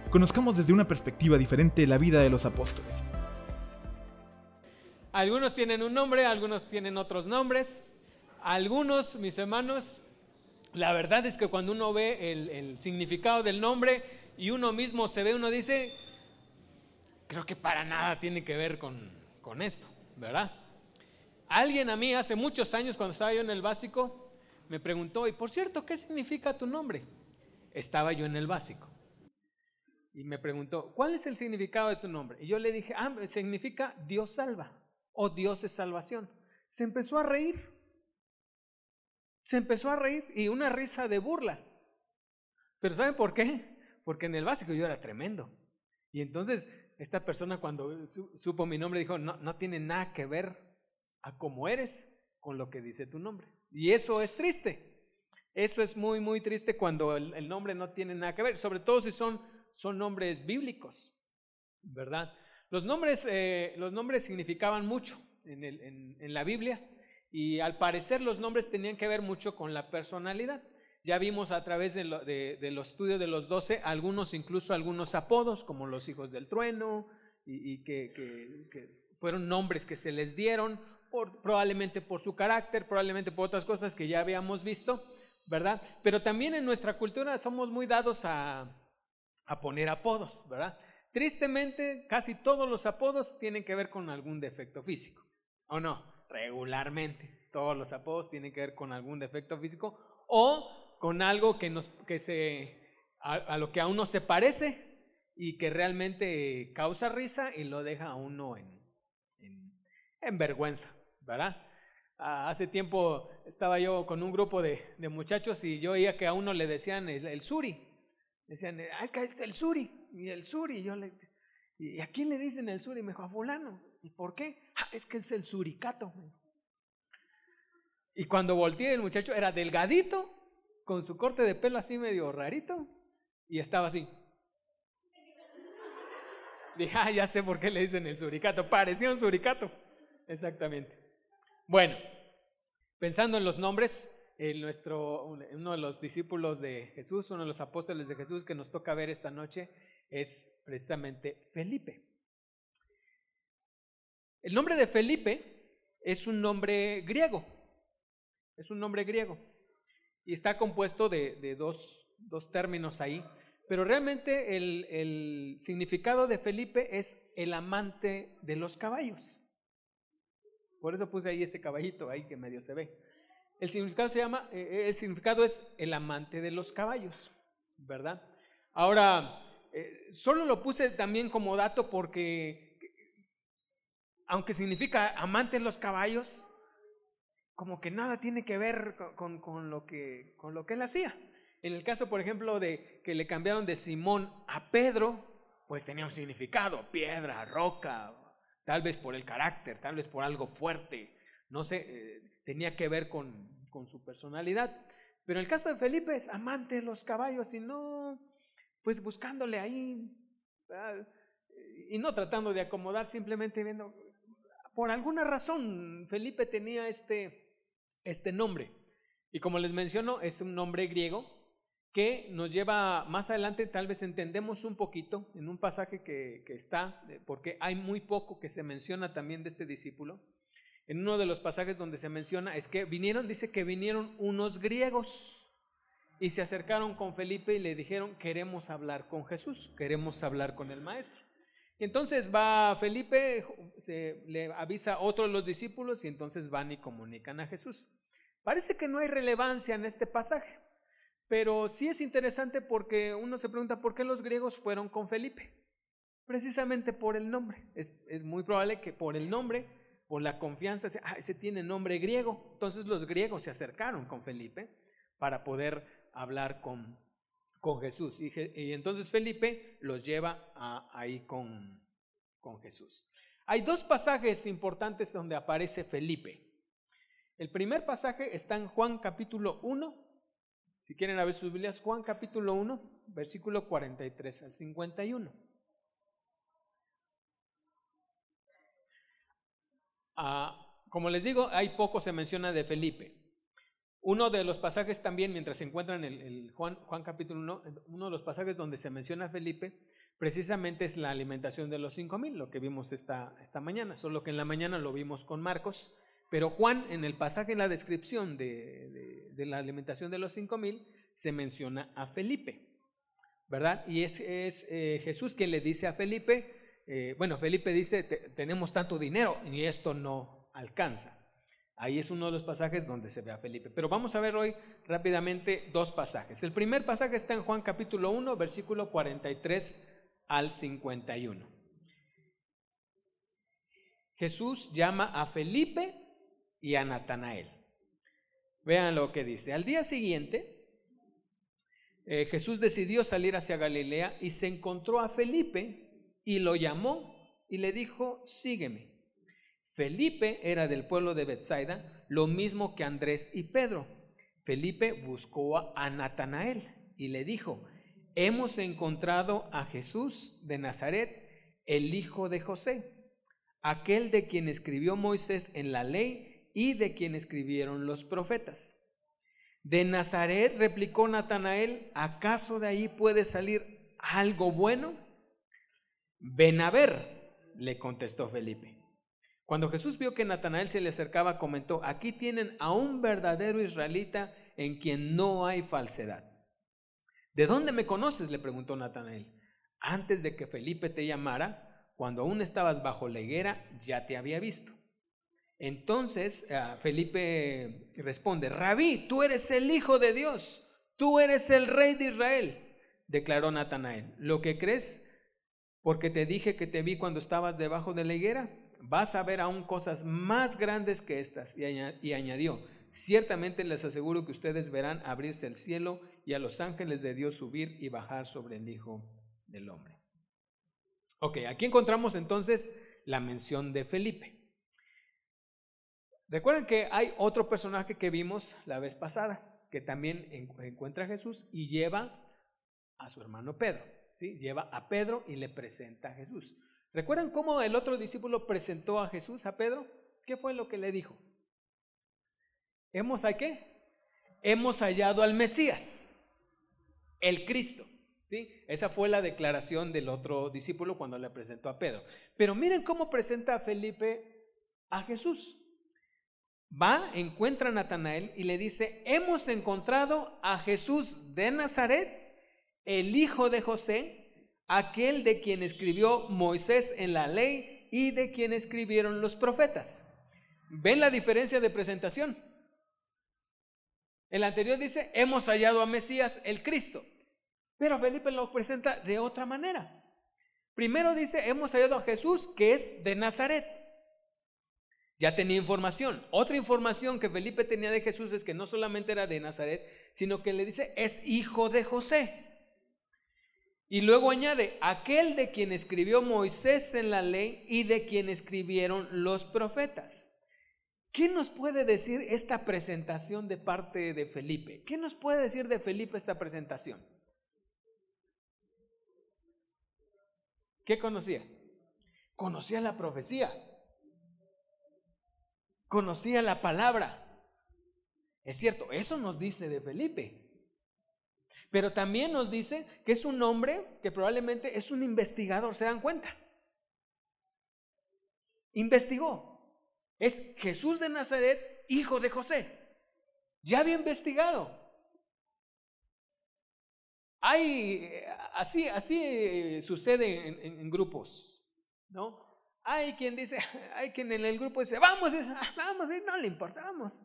Conozcamos desde una perspectiva diferente la vida de los apóstoles. Algunos tienen un nombre, algunos tienen otros nombres. Algunos, mis hermanos, la verdad es que cuando uno ve el significado del nombre y uno mismo se ve, uno dice, creo que para nada tiene que ver con esto, ¿verdad? Alguien a mí hace muchos años, cuando estaba yo en el básico, me preguntó, y por cierto, ¿qué significa tu nombre? Estaba yo en el básico y me preguntó, ¿cuál es el significado de tu nombre? Y yo le dije, significa Dios salva o Dios es salvación. Se empezó a reír y una risa de burla. Pero ¿saben por qué? Porque en el básico yo era tremendo. Y entonces esta persona, cuando supo mi nombre, dijo, no tiene nada que ver a cómo eres con lo que dice tu nombre. Y eso es triste. Eso es muy, muy triste cuando el nombre no tiene nada que ver, sobre todo si son nombres bíblicos, ¿verdad? Los nombres significaban mucho en la Biblia, y al parecer los nombres tenían que ver mucho con la personalidad. Ya vimos a través de los estudios de los 12, incluso algunos apodos, como los hijos del trueno, y que fueron nombres que se les dieron, probablemente por su carácter, probablemente por otras cosas que ya habíamos visto, ¿verdad? Pero también en nuestra cultura somos muy dados a poner apodos, ¿verdad? Tristemente, casi todos los apodos tienen que ver con algún defecto físico, ¿o no? Regularmente, todos los apodos tienen que ver con algún defecto físico o con algo a lo que a uno se parece y que realmente causa risa y lo deja a uno en vergüenza, ¿verdad? Hace tiempo estaba yo con un grupo de muchachos y yo oía que a uno le decían el suri. Decían, es que es el suri. Y el suri, ¿y a quién le dicen el suri? Me dijo, a fulano. ¿Y por qué? Es que es el suricato. Y cuando volteé, el muchacho era delgadito, con su corte de pelo así medio rarito, y estaba así. Dije, ya sé por qué le dicen el suricato. Parecía un suricato. Exactamente. Bueno, pensando en los nombres, uno de los discípulos de Jesús, uno de los apóstoles de Jesús que nos toca ver esta noche es precisamente Felipe. El nombre de Felipe es un nombre griego, y está compuesto de dos términos ahí, pero realmente el significado de Felipe es el amante de los caballos. Por eso puse ahí ese caballito ahí que medio se ve. El significado es el amante de los caballos, ¿verdad? Ahora, solo lo puse también como dato porque, aunque significa amante de los caballos, como que nada tiene que ver con lo que él hacía. En el caso, por ejemplo, de que le cambiaron de Simón a Pedro, pues tenía un significado, piedra, roca, tal vez por el carácter, tal vez por algo fuerte, no sé, tenía que ver con su personalidad. Pero en el caso de Felipe es amante de los caballos y no, pues buscándole ahí, ¿verdad? Y no tratando de acomodar, simplemente viendo, por alguna razón Felipe tenía este nombre. Y como les menciono, es un nombre griego que nos lleva más adelante, tal vez entendemos un poquito en un pasaje que está, porque hay muy poco que se menciona también de este discípulo. En uno de los pasajes donde se menciona es que dice que vinieron unos griegos y se acercaron con Felipe y le dijeron, queremos hablar con Jesús, queremos hablar con el maestro. Y entonces va Felipe, le avisa a otro de los discípulos y entonces van y comunican a Jesús. Parece que no hay relevancia en este pasaje, pero sí es interesante porque uno se pregunta por qué los griegos fueron con Felipe. Precisamente por el nombre. Es muy probable que por el nombre, por la confianza, ese tiene nombre griego. Entonces los griegos se acercaron con Felipe para poder hablar con Jesús. Y entonces Felipe los lleva ahí con Jesús. Hay dos pasajes importantes donde aparece Felipe. El primer pasaje está en Juan capítulo 1. Si quieren abrir sus Biblias, Juan capítulo 1, versículo 43 al 51. Como les digo, hay poco se menciona de Felipe. Uno de los pasajes también, mientras se encuentran en el Juan capítulo 1, uno de los pasajes donde se menciona a Felipe, precisamente es la alimentación de los 5,000, lo que vimos esta mañana, solo que en la mañana lo vimos con Marcos, pero Juan, en el pasaje, en la descripción de la alimentación de los 5,000, se menciona a Felipe, ¿verdad? Y es Jesús quien le dice a Felipe, Felipe dice, tenemos tanto dinero y esto no alcanza. Ahí es uno de los pasajes donde se ve a Felipe. Pero vamos a ver hoy rápidamente dos pasajes. El primer pasaje está en Juan capítulo 1, versículo 43 al 51. Jesús llama a Felipe y a Natanael. Vean lo que dice. Al día siguiente, Jesús decidió salir hacia Galilea y se encontró a Felipe y lo llamó y le dijo, sígueme. Felipe era del pueblo de Betsaida, lo mismo que Andrés y Pedro. Felipe buscó a Natanael y le dijo, hemos encontrado a Jesús de Nazaret, el hijo de José, aquel de quien escribió Moisés en la ley y de quien escribieron los profetas. ¿De Nazaret?, replicó Natanael, ¿acaso de ahí puede salir algo bueno? Ven a ver, le contestó Felipe. Cuando Jesús vio que Natanael se le acercaba, comentó, aquí tienen a un verdadero israelita en quien no hay falsedad. ¿De dónde me conoces?, le preguntó Natanael. Antes de que Felipe te llamara, cuando aún estabas bajo la higuera, ya te había visto. Entonces Felipe responde, Rabí, tú eres el Hijo de Dios, tú eres el Rey de Israel, declaró Natanael. ¿Lo que crees porque te dije que te vi cuando estabas debajo de la higuera? Vas a ver aún cosas más grandes que estas. Y añadió, ciertamente les aseguro que ustedes verán abrirse el cielo y a los ángeles de Dios subir y bajar sobre el Hijo del Hombre. Ok, aquí encontramos entonces la mención de Felipe. Recuerden que hay otro personaje que vimos la vez pasada, que también encuentra a Jesús y lleva a su hermano Pedro, ¿sí? Lleva a Pedro y le presenta a Jesús. ¿Recuerdan cómo el otro discípulo presentó a Jesús a Pedro? ¿Qué fue lo que le dijo? ¿Hemos hallado al Mesías, el Cristo, ¿sí? Esa fue la declaración del otro discípulo cuando le presentó a Pedro. Pero miren cómo presenta a Felipe a Jesús. Va, encuentra a Natanael y le dice, hemos encontrado a Jesús de Nazaret, el hijo de José, aquel de quien escribió Moisés en la ley y de quien escribieron los profetas. ¿Ven la diferencia de presentación? El anterior dice, hemos hallado a Mesías, el Cristo, pero Felipe lo presenta de otra manera. Primero dice, hemos hallado a Jesús que es de Nazaret. Ya tenía información. Otra información que Felipe tenía de Jesús es que no solamente era de Nazaret, sino que le dice, es hijo de José. Y luego añade, aquel de quien escribió Moisés en la ley y de quien escribieron los profetas. ¿Qué nos puede decir esta presentación de parte de Felipe? ¿Qué nos puede decir de Felipe esta presentación? ¿Qué conocía? Conocía la profecía. Conocía la palabra. Es cierto, eso nos dice de Felipe. Pero también nos dice que es un hombre que probablemente es un investigador, ¿se dan cuenta? Investigó. Es Jesús de Nazaret, hijo de José. Ya había investigado. Así sucede en grupos, ¿no? Hay quien dice, hay quien en el grupo dice, vamos, no le importa, vamos.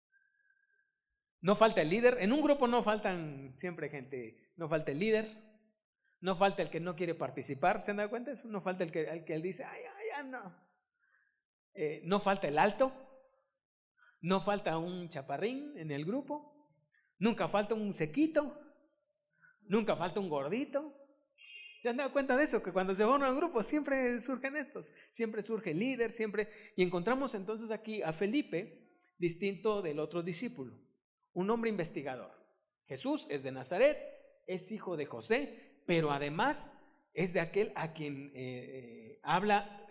No falta el líder. En un grupo no faltan siempre gente. No falta el líder. No falta el que no quiere participar. ¿Se han dado cuenta de eso? No falta el que dice, no. No falta el alto. No falta un chaparrín en el grupo. Nunca falta un sequito. Nunca falta un gordito. ¿Se han dado cuenta de eso? Que cuando se forma un grupo siempre surgen estos. Siempre surge el líder, siempre. Y encontramos entonces aquí a Felipe, distinto del otro discípulo. Un hombre investigador. Jesús es de Nazaret, es hijo de José, pero además es de aquel a quien habla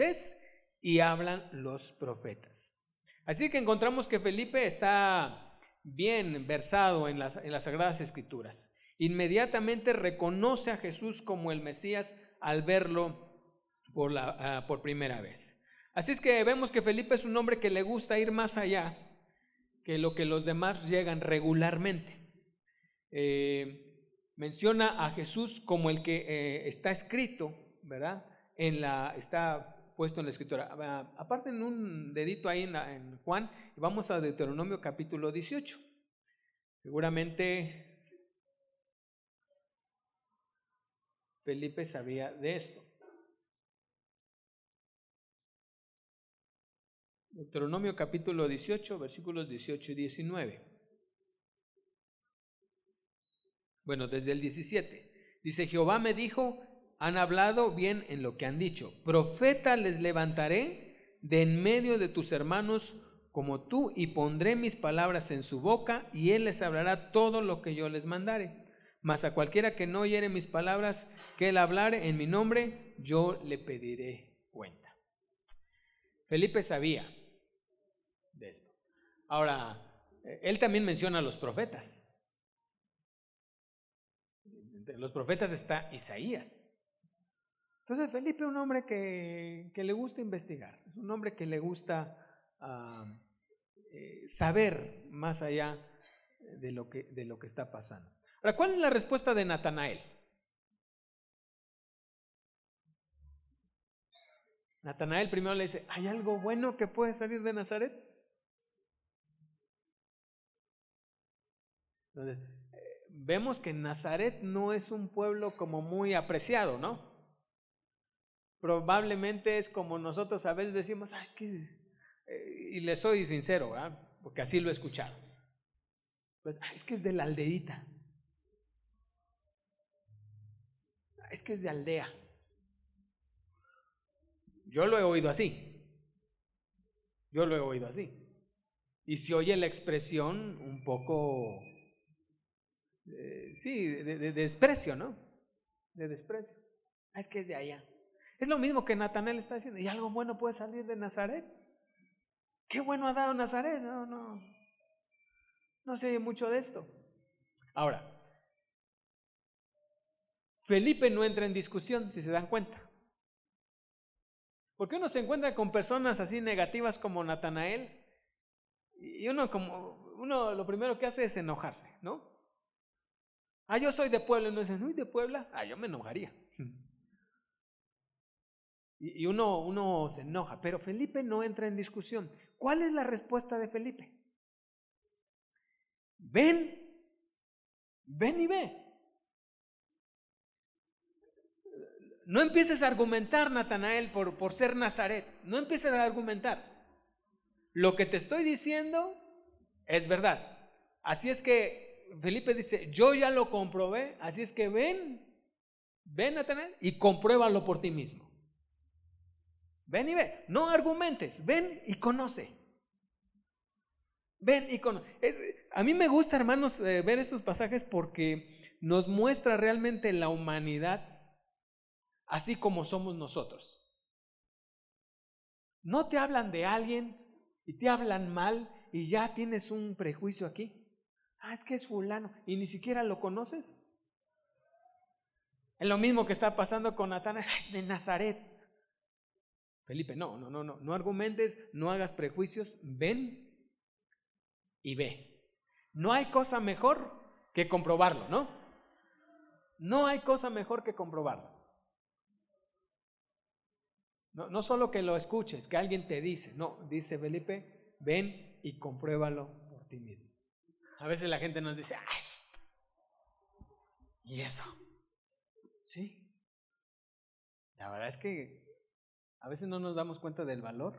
Moisés y hablan los profetas. Así que encontramos que Felipe está bien versado en las Sagradas Escrituras. Inmediatamente reconoce a Jesús como el Mesías al verlo por primera vez. Así es que vemos que Felipe es un hombre que le gusta ir más allá que lo que los demás llegan regularmente. Menciona a Jesús como el que está escrito, ¿verdad? Está puesto en la Escritura. Aparten un dedito ahí en Juan y vamos a Deuteronomio capítulo 18. Seguramente Felipe sabía de esto. Deuteronomio capítulo 18, versículos 18 y 19. Bueno, desde el 17. Dice: Jehová me dijo, han hablado bien en lo que han dicho. Profeta les levantaré de en medio de tus hermanos como tú, y pondré mis palabras en su boca, y él les hablará todo lo que yo les mandare. Mas a cualquiera que no oyere mis palabras, que él hablare en mi nombre, yo le pediré cuenta. Felipe sabía de esto. Ahora, él también menciona a los profetas. Entre los profetas está Isaías. Entonces Felipe es un hombre que le gusta investigar, es un hombre que le gusta saber más allá de lo que está pasando. Ahora, ¿cuál es la respuesta de Natanael? Natanael primero le dice: ¿hay algo bueno que puede salir de Nazaret? Entonces, vemos que Nazaret no es un pueblo como muy apreciado, ¿no? Probablemente es como nosotros a veces decimos: es que, y le soy sincero, ¿verdad? Porque así lo he escuchado. Pues, es que es de la aldeíta. Es que es de aldea. Yo lo he oído así. Y se oye la expresión un poco, de desprecio, ¿no? De desprecio. Es que es de allá. Es lo mismo que Natanael está diciendo. ¿Y algo bueno puede salir de Nazaret? ¿Qué bueno ha dado Nazaret? No se oye mucho de esto. Ahora, Felipe no entra en discusión, si se dan cuenta. Porque uno se encuentra con personas así negativas como Natanael y uno lo primero que hace es enojarse, ¿no? Yo soy de Puebla, y uno dice: ¿no, de Puebla? Yo me enojaría. Y uno se enoja, pero Felipe no entra en discusión. ¿Cuál es la respuesta de Felipe? Ven y ve. No empieces a argumentar, Natanael, por ser Nazaret. No empieces a argumentar. Lo que te estoy diciendo es verdad. Así es que Felipe dice: yo ya lo comprobé, así es que ven, Natanael, y compruébalo por ti mismo. Ven y ve, no argumentes, ven y conoce. Ven y conoce. A mí me gusta, hermanos, ver estos pasajes porque nos muestra realmente la humanidad así como somos nosotros. No te hablan de alguien y te hablan mal y ya tienes un prejuicio aquí. Es que es fulano y ni siquiera lo conoces. Es lo mismo que está pasando con Natanael, de Nazaret. Felipe, no argumentes, no hagas prejuicios, ven y ve. No hay cosa mejor que comprobarlo, ¿no? No hay cosa mejor que comprobarlo. No solo que lo escuches, que alguien te dice, no, dice Felipe, ven y compruébalo por ti mismo. A veces la gente nos dice: ¿y eso? Sí. La verdad es que a veces no nos damos cuenta del valor.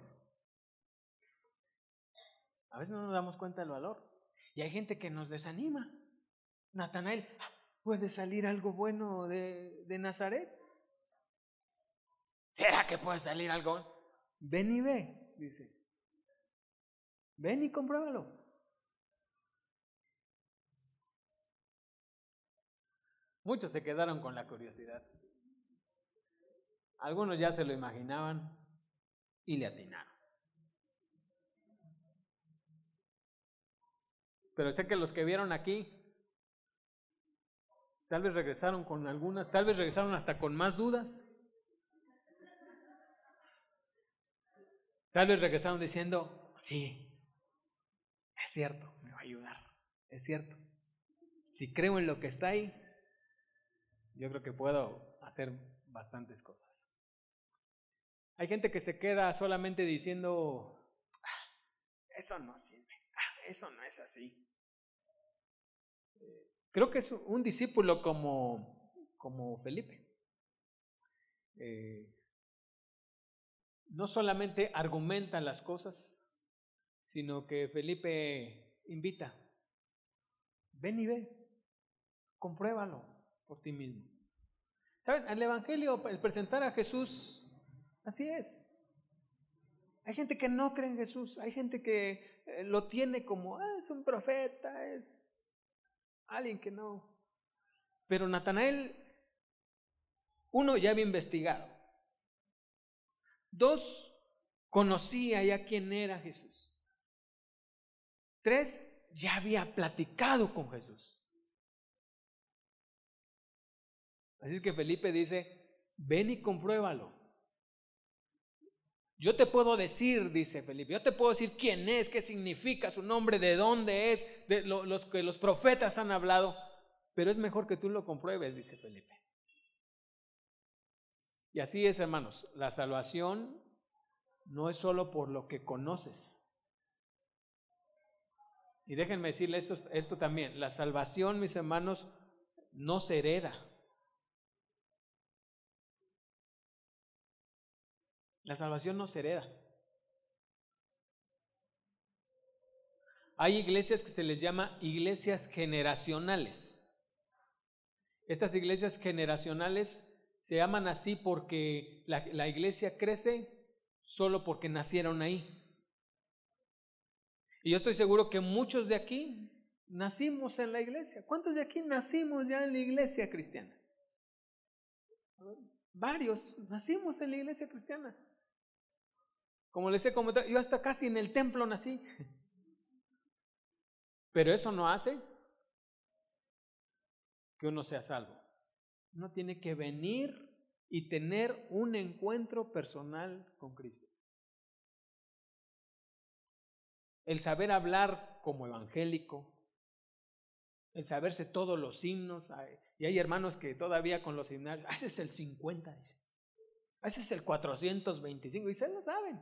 Y hay gente que nos desanima. Natanael, ¿puede salir algo bueno de Nazaret? ¿Será que puede salir algo? Ven y ve, dice. Ven y compruébalo. Muchos se quedaron con la curiosidad. Algunos ya se lo imaginaban y le atinaron. Pero sé que los que vieron aquí, tal vez regresaron con algunas, tal vez regresaron hasta con más dudas. Tal vez regresaron diciendo, sí, es cierto, me va a ayudar, es cierto. Si creo en lo que está ahí, yo creo que puedo hacer bastantes cosas. Hay gente que se queda solamente diciendo, eso no sirve, eso no es así. Creo que es un discípulo como Felipe. No solamente argumenta las cosas, sino que Felipe invita. Ven y ve, compruébalo por ti mismo. ¿Saben? El Evangelio, el presentar a Jesús, así es. Hay gente que no cree en Jesús, hay gente que lo tiene como, es un profeta, es alguien que no. Pero Natanael, uno, ya había investigado. Dos, conocía ya quién era Jesús. Tres, ya había platicado con Jesús. Así que Felipe dice, ven y compruébalo. Yo te puedo decir, dice Felipe, yo te puedo decir quién es, qué significa su nombre, de dónde es, de los que los profetas han hablado, pero es mejor que tú lo compruebes, dice Felipe. Y así es, hermanos, la salvación no es solo por lo que conoces. Y déjenme decirles esto también, la salvación, mis hermanos, no se hereda. La salvación no se hereda. Hay iglesias que se les llama iglesias generacionales. Estas iglesias generacionales se llaman así porque la iglesia crece solo porque nacieron ahí. Y yo estoy seguro que muchos de aquí nacimos en la iglesia. ¿Cuántos de aquí nacimos ya en la iglesia cristiana? Varios nacimos en la iglesia cristiana. Como les he comentado, yo hasta casi en el templo nací. Pero eso no hace que uno sea salvo. Uno tiene que venir y tener un encuentro personal con Cristo. El saber hablar como evangélico, el saberse todos los himnos, y hay hermanos que todavía con los himnos, ese es el 50, dice, ese es el 425, y se lo saben.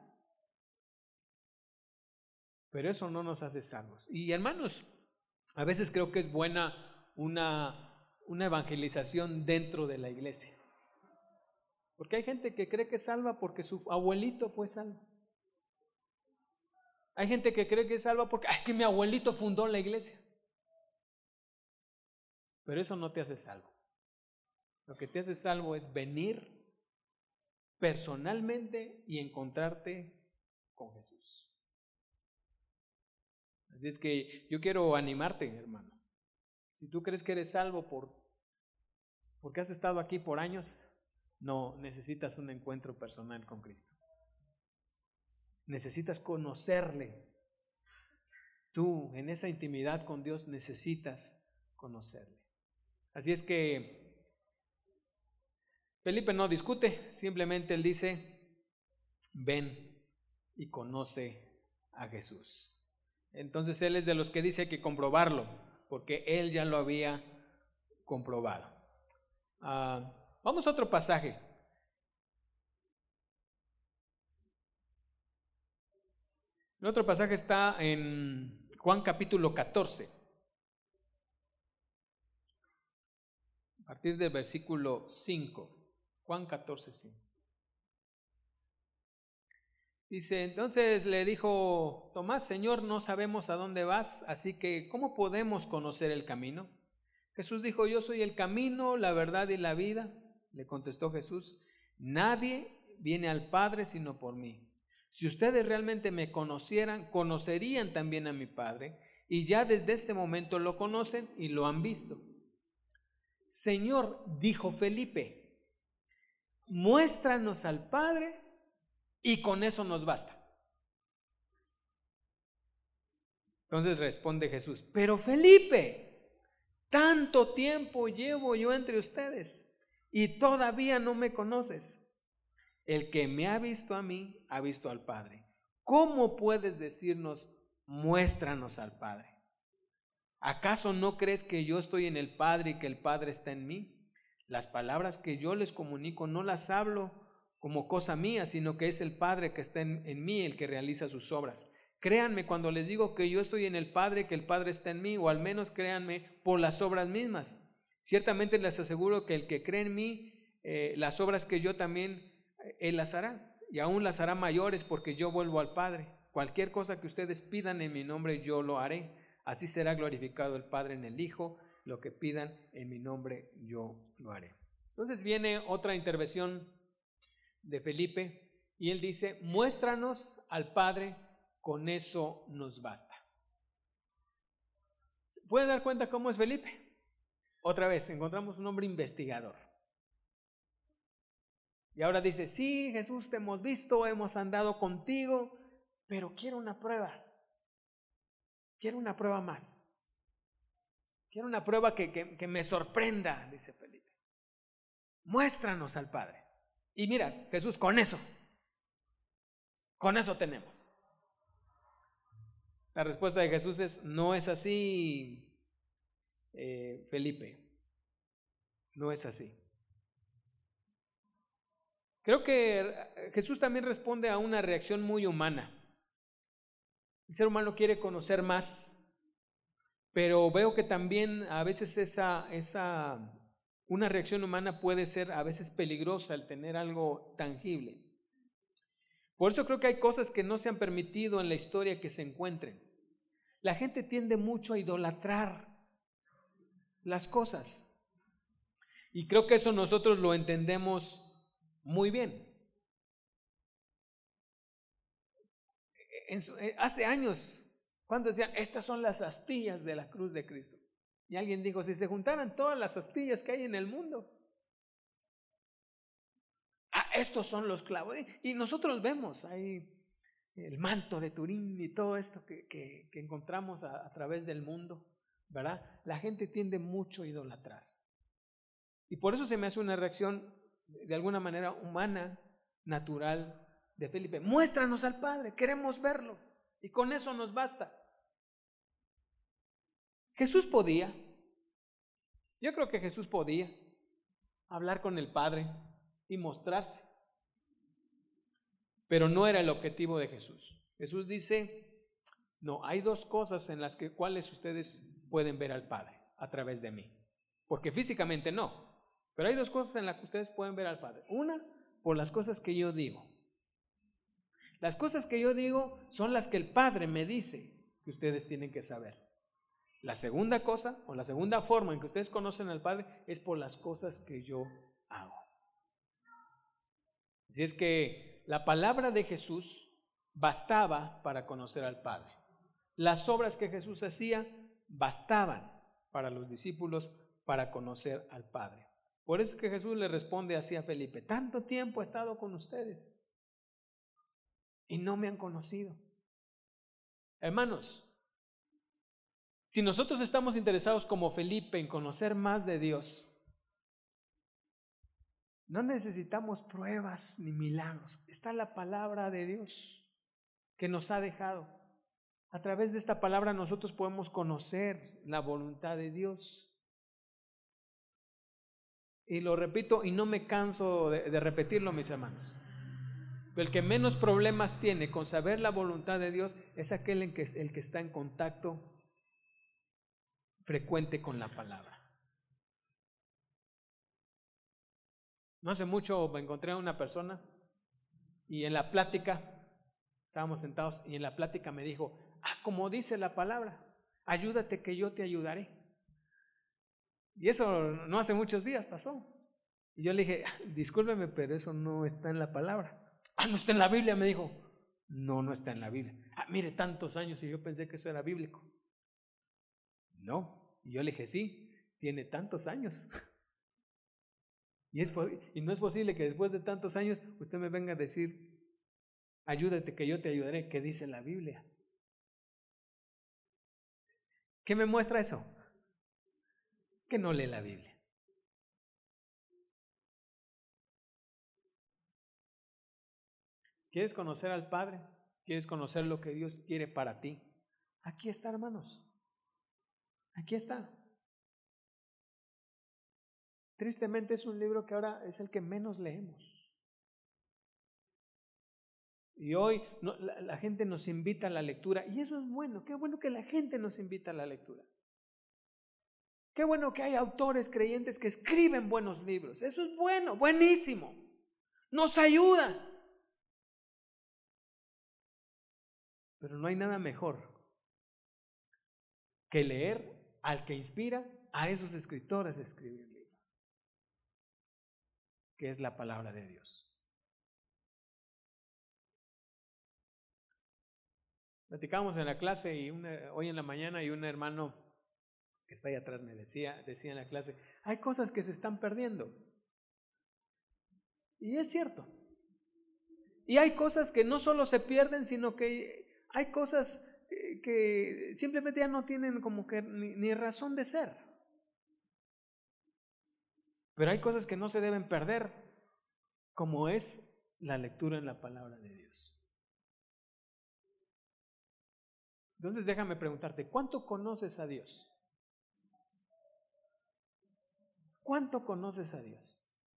Pero eso no nos hace salvos. Y hermanos, a veces creo que es buena una evangelización dentro de la iglesia. Porque hay gente que cree que es salva porque su abuelito fue salvo. Hay gente que cree que es salva porque es que mi abuelito fundó la iglesia. Pero eso no te hace salvo. Lo que te hace salvo es venir personalmente y encontrarte con Jesús. Así es que yo quiero animarte, hermano. Si tú crees que eres salvo porque has estado aquí por años, no, necesitas un encuentro personal con Cristo. Necesitas conocerle. Tú, en esa intimidad con Dios, necesitas conocerle. Así es que Felipe no discute, simplemente él dice, ven y conoce a Jesús. Entonces él es de los que dice que comprobarlo, porque él ya lo había comprobado. Vamos a otro pasaje. El otro pasaje está en Juan capítulo 14. A partir del versículo 5. Juan 14, 5. Dice, entonces le dijo Tomás, Señor, no sabemos a dónde vas, así que ¿cómo podemos conocer el camino? Jesús dijo, yo soy el camino, la verdad y la vida. Le contestó Jesús, nadie viene al Padre sino por mí. Si ustedes realmente me conocieran, conocerían también a mi Padre, y ya desde este momento lo conocen y lo han visto. Señor, dijo Felipe, muéstranos al Padre y con eso nos basta. Entonces responde Jesús: pero Felipe, tanto tiempo llevo yo entre ustedes y todavía no me conoces. El que me ha visto a mí, ha visto al Padre. ¿Cómo puedes decirnos, muéstranos al Padre? ¿Acaso no crees que yo estoy en el Padre y que el Padre está en mí? Las palabras que yo les comunico no las hablo como cosa mía, sino que es el Padre que está en mí el que realiza sus obras. Créanme cuando les digo que yo estoy en el Padre, que el Padre está en mí, o al menos créanme por las obras mismas. Ciertamente les aseguro que el que cree en mí, las obras que yo también, Él las hará, y aún las hará mayores, porque yo vuelvo al Padre. Cualquier cosa que ustedes pidan en mi nombre, yo lo haré. Así será glorificado el Padre en el Hijo. Lo que pidan en mi nombre, yo lo haré. Entonces viene otra intervención de Felipe, y él dice: muéstranos al Padre, con eso nos basta. ¿Se pueden dar cuenta cómo es Felipe? Otra vez encontramos un hombre investigador. Y ahora dice: sí, Jesús, te hemos visto, hemos andado contigo, pero quiero una prueba. Quiero una prueba más. Quiero una prueba que me sorprenda, dice Felipe. Muéstranos al Padre. Y mira, Jesús, con eso tenemos. La respuesta de Jesús es: no es así, Felipe. No es así. Creo que Jesús también responde a una reacción muy humana. El ser humano quiere conocer más, pero veo que también a veces una reacción humana puede ser a veces peligrosa al tener algo tangible. Por eso creo que hay cosas que no se han permitido en la historia que se encuentren. La gente tiende mucho a idolatrar las cosas, y creo que eso nosotros lo entendemos muy bien. Hace años, cuando decían: estas son las astillas de la cruz de Cristo, y alguien dijo: si se juntaran todas las astillas que hay en el mundo, estos son los clavos. Y nosotros vemos ahí el manto de Turín y todo esto que encontramos a través del mundo, ¿verdad? La gente tiende mucho a idolatrar, y por eso se me hace una reacción de alguna manera humana, natural, de Felipe: muéstranos al Padre, queremos verlo, y con eso nos basta. Jesús podía, yo creo que Jesús podía hablar con el Padre y mostrarse, pero no era el objetivo de Jesús. Jesús dice: no, hay dos cosas en las cuales ustedes pueden ver al Padre a través de mí, porque físicamente no, pero hay dos cosas en las que ustedes pueden ver al Padre. Una, por las cosas que yo digo. Las cosas que yo digo son las que el Padre me dice que ustedes tienen que saber. La segunda cosa, o la segunda forma en que ustedes conocen al Padre, es por las cosas que yo hago. Así es que la palabra de Jesús bastaba para conocer al Padre. Las obras que Jesús hacía bastaban para los discípulos para conocer al Padre. Por eso es que Jesús le responde así a Felipe: tanto tiempo he estado con ustedes y no me han conocido. Hermanos, si nosotros estamos interesados como Felipe en conocer más de Dios, no necesitamos pruebas ni milagros. Está la palabra de Dios que nos ha dejado. A través de esta palabra nosotros podemos conocer la voluntad de Dios. Y lo repito y no me canso de repetirlo, mis hermanos. El que menos problemas tiene con saber la voluntad de Dios es aquel el que está en contacto frecuente con la palabra. No hace mucho me encontré a una persona y en la plática, estábamos sentados y en la plática me dijo: como dice la palabra, ayúdate que yo te ayudaré. Y eso no hace muchos días pasó. Y yo le dije: discúlpeme, pero eso no está en la palabra. No está en la Biblia, me dijo. No está en la Biblia. Mire, tantos años y yo pensé que eso era bíblico. No. Y yo le dije: sí, tiene tantos años. Y no es posible que después de tantos años usted me venga a decir: ayúdate que yo te ayudaré, ¿qué dice la Biblia? ¿Qué me muestra eso? Que no lee la Biblia. ¿Quieres conocer al Padre? ¿Quieres conocer lo que Dios quiere para ti? Aquí está, hermanos. Aquí está. Tristemente es un libro que ahora es el que menos leemos. Y hoy la gente nos invita a la lectura, y eso es bueno. Qué bueno que la gente nos invita a la lectura. Qué bueno que hay autores creyentes que escriben buenos libros. Eso es bueno, buenísimo. Nos ayuda. Pero no hay nada mejor que leer al que inspira a esos escritores a escribir libros, que es la palabra de Dios. Platicábamos en la clase y hoy en la mañana, y un hermano que está ahí atrás me decía en la clase, hay cosas que se están perdiendo. Y es cierto. Y hay cosas que no solo se pierden, sino que hay cosas que simplemente ya no tienen como que ni razón de ser. Pero hay cosas que no se deben perder, como es la lectura en la palabra de Dios. Entonces déjame preguntarte, ¿cuánto conoces a Dios? ¿Cuánto conoces a Dios?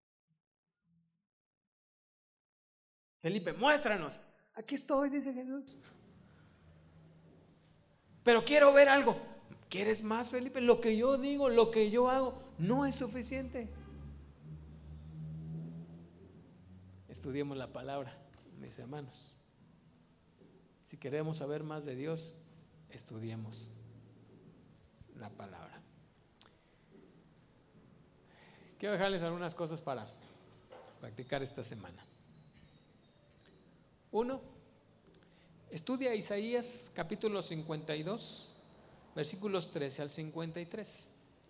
Felipe, muéstranos. Aquí estoy, dice Jesús. Pero quiero ver algo. ¿Quieres más, Felipe? Lo que yo digo, lo que yo hago, no es suficiente. Estudiemos la palabra, mis hermanos. Si queremos saber más de Dios, estudiemos la palabra. Quiero dejarles algunas cosas para practicar esta semana. 1. Estudia Isaías capítulo 52, versículos 13 al 53.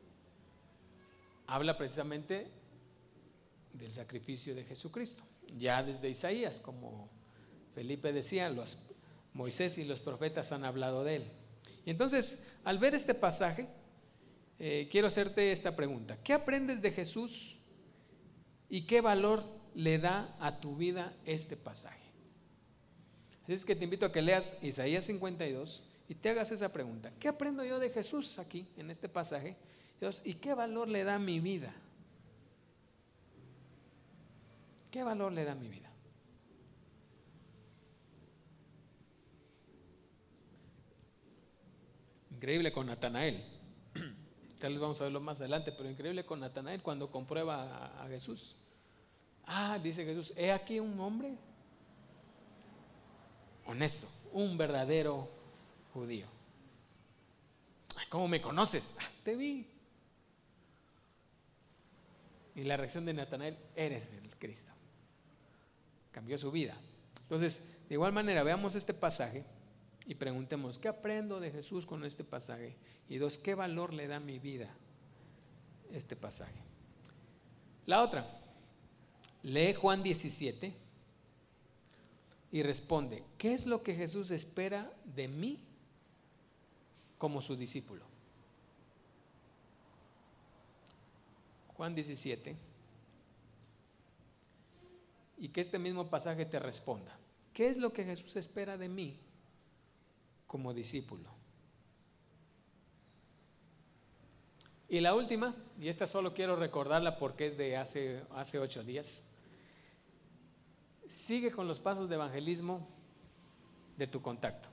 Habla precisamente del sacrificio de Jesucristo. Ya desde Isaías, como Felipe decía, Moisés y los profetas han hablado de él. Y entonces, al ver este pasaje, quiero hacerte esta pregunta: ¿qué aprendes de Jesús y qué valor le da a tu vida este pasaje? Así es que te invito a que leas Isaías 52 y te hagas esa pregunta: ¿qué aprendo yo de Jesús aquí en este pasaje? ¿Y qué valor le da a mi vida? ¿Qué valor le da a mi vida? Increíble con Natanael. Tal vez vamos a verlo más adelante, pero increíble con Natanael cuando comprueba a Jesús. Dice Jesús: he aquí un hombre honesto, un verdadero judío. ¿Cómo me conoces? Te vi. Y la reacción de Natanael: eres el Cristo. Cambió su vida. Entonces, de igual manera, veamos este pasaje y preguntemos: ¿qué aprendo de Jesús con este pasaje? Y 2, ¿qué valor le da a mi vida este pasaje? La otra, lee Juan 17 y responde: ¿qué es lo que Jesús espera de mí como su discípulo? Juan 17. Y que este mismo pasaje te responda: ¿qué es lo que Jesús espera de mí como discípulo? Y la última, y esta solo quiero recordarla porque es de hace 8 días. Sigue con los pasos de evangelismo de tu contacto.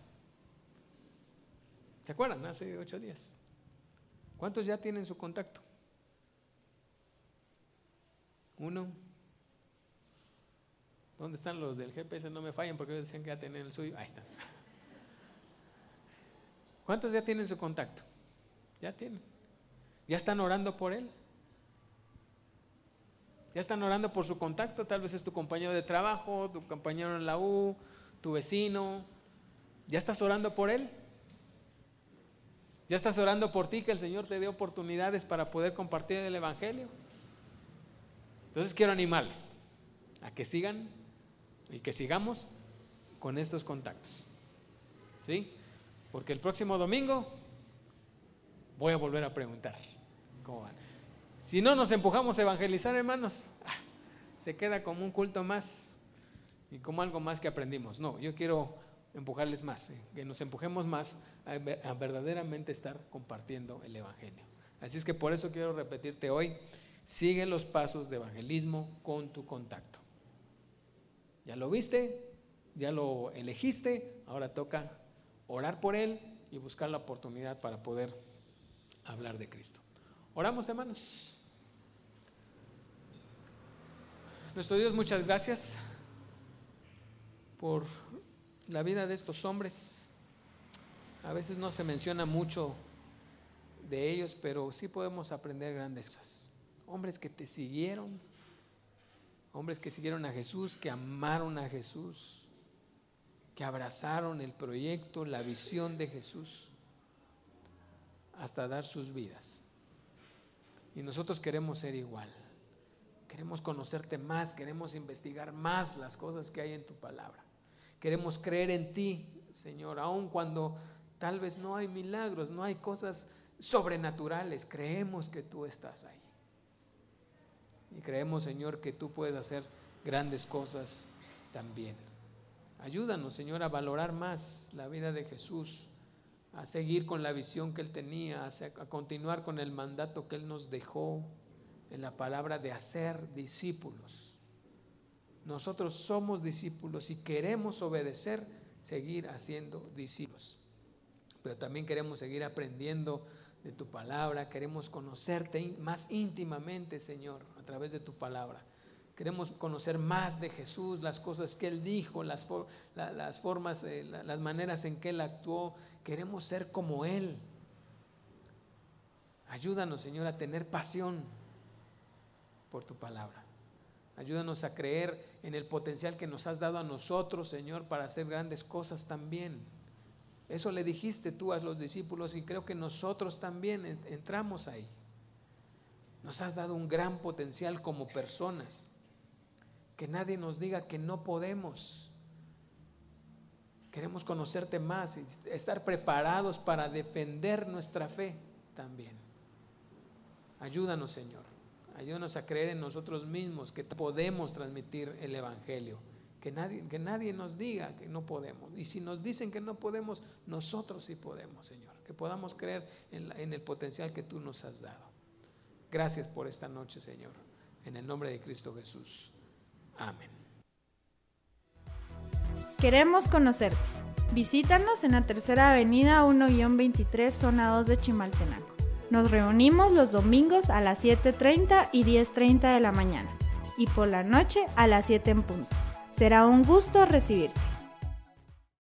¿Se acuerdan? Hace 8 días. ¿Cuántos ya tienen su contacto? 1. ¿Dónde están los del GPS? No me fallen porque decían que ya tenían el suyo. Ahí están. ¿Cuántos ya tienen su contacto? Ya tienen. ¿Ya están orando por él? ¿Ya están orando por su contacto? Tal vez es tu compañero de trabajo, tu compañero en la U, tu vecino. ¿Ya estás orando por él? ¿Ya estás orando por ti, que el Señor te dé oportunidades para poder compartir el evangelio? Entonces quiero animarles a que sigan y que sigamos con estos contactos, ¿sí? Porque el próximo domingo Voy a volver a preguntar cómo van. Si no nos empujamos a evangelizar, hermanos, se queda como un culto más y como algo más que aprendimos. No, yo quiero empujarles más, que nos empujemos más a verdaderamente estar compartiendo el evangelio. Así es que por eso quiero repetirte hoy: sigue los pasos de evangelismo con tu contacto. Ya lo viste, ya lo elegiste, ahora toca orar por él y buscar la oportunidad para poder hablar de Cristo. Oramos, hermanos. Nuestro Dios, muchas gracias por la vida de estos hombres. A veces no se menciona mucho de ellos, pero sí podemos aprender grandes cosas. Hombres que te siguieron, hombres que siguieron a Jesús, que amaron a Jesús, que abrazaron el proyecto, la visión de Jesús, hasta dar sus vidas. Y nosotros queremos ser igual. Queremos conocerte más, queremos investigar más las cosas que hay en tu palabra. Queremos creer en ti, Señor, aun cuando tal vez no hay milagros, no hay cosas sobrenaturales. Creemos que tú estás ahí. Y creemos, Señor, que tú puedes hacer grandes cosas también. Ayúdanos, Señor, a valorar más la vida de Jesús, a seguir con la visión que Él tenía, a continuar con el mandato que Él nos dejó en la palabra de hacer discípulos. Nosotros somos discípulos y queremos obedecer, seguir haciendo discípulos. Pero también queremos seguir aprendiendo de tu palabra, queremos conocerte más íntimamente, Señor, a través de tu palabra. Queremos conocer más de Jesús, las cosas que Él dijo, las formas, las maneras en que Él actuó. Queremos ser como Él. Ayúdanos, Señor, a tener pasión por tu palabra. Ayúdanos a creer en el potencial que nos has dado a nosotros, Señor, para hacer grandes cosas también. Eso le dijiste tú a los discípulos y creo que nosotros también entramos ahí. Nos has dado un gran potencial como personas. Que nadie nos diga que no podemos. Queremos conocerte más y estar preparados para defender nuestra fe también. Ayúdanos, Señor. Ayúdanos a creer en nosotros mismos que podemos transmitir el evangelio. Que nadie nos diga que no podemos. Y si nos dicen que no podemos, nosotros sí podemos, Señor. Que podamos creer en el potencial que tú nos has dado. Gracias por esta noche, Señor. En el nombre de Cristo Jesús. Amén. Queremos conocerte. Visítanos en la Tercera Avenida 1-23, zona 2 de Chimaltenango. Nos reunimos los domingos a las 7:30 y 10:30 de la mañana y por la noche a las 7 en punto. Será un gusto recibirte.